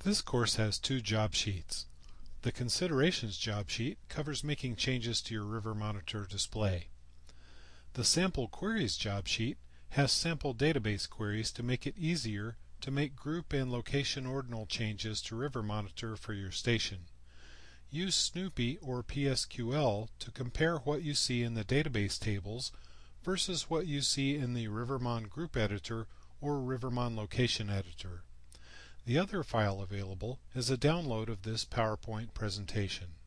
This course has two job sheets. The Considerations job sheet covers making changes to your River Monitor display. The Sample Queries job sheet has sample database queries to make it easier to make group and location ordinal changes to River Monitor for your station. Use Snoopy or PSQL to compare what you see in the database tables versus what you see in the Rivermon Group Editor or Rivermon Location Editor. The other file available is a download of this PowerPoint presentation.